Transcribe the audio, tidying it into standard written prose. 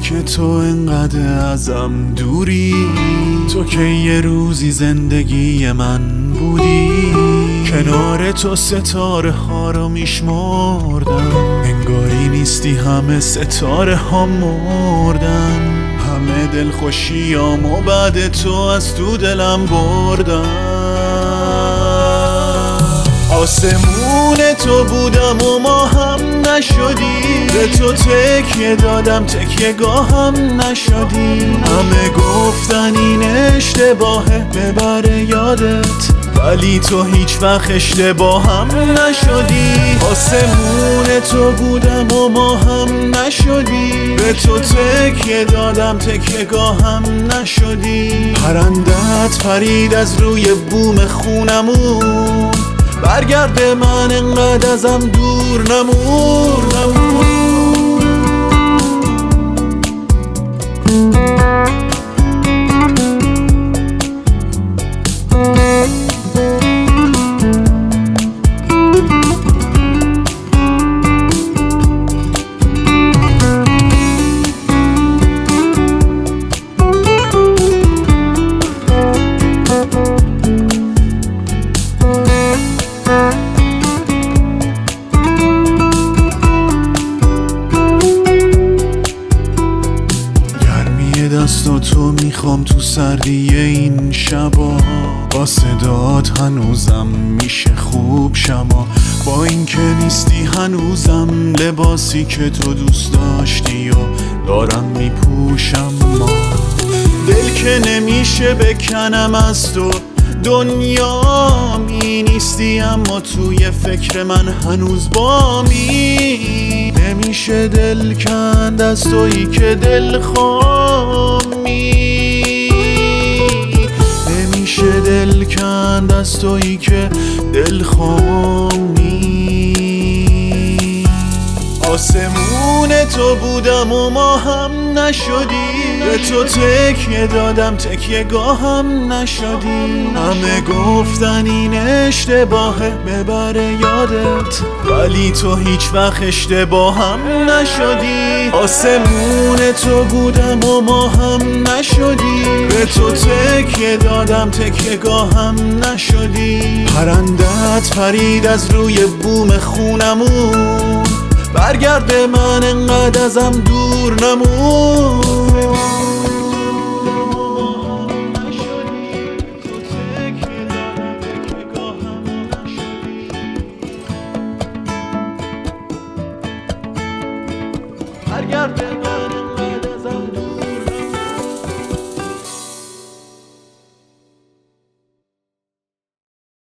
که تو انقدر ازم دوری، تو که یه روزی زندگی من بودی. کنار تو ستاره ها رو میشمردم، انگاری نیستی همه ستاره ها مردن. همه دلخوشیامو بعد تو از تو دلم بردم. آسمون تو بودم و ما هم نشدی، به تو تکیه دادم تکیه گاهم نشدی. همه گفتن این اشتباهه ببره یادت، ولی تو هیچ وقت اشتباهم نشدی. آسمون تو بودم و ما هم نشدی، به تو تکیه دادم تکیه گاهم نشدی. پرندت پرید از روی بوم خونمون، برگرد من انقدر ازم دور نمون. دست و تو میخوام تو سردی این شبا، با صدات هنوزم میشه خوب شما. با این که نیستی هنوزم لباسی که تو دوست داشتی و دارم میپوشم. ما دل که نمیشه بکنم از تو، دنیا می نیستی اما توی فکر من هنوز بامی. نمیشه دل کند از تویی که دل خامی، نمیشه دل کند از تویی که دل خامی. آسمون تو بودم و ما هم نشدی، به تو تکیه دادم تکیه گاهم نشدی. همه گفتن این اشتباهه ببره یادت، ولی تو هیچ وقت اشتباهم نشدی. آسمون تو بودم و ما هم نشدی، به تو تکیه دادم تکیه گاهم نشدی. پرندت پرید از روی بوم خونمون، برگرد من انقدر ازم دور نمون. برگرد من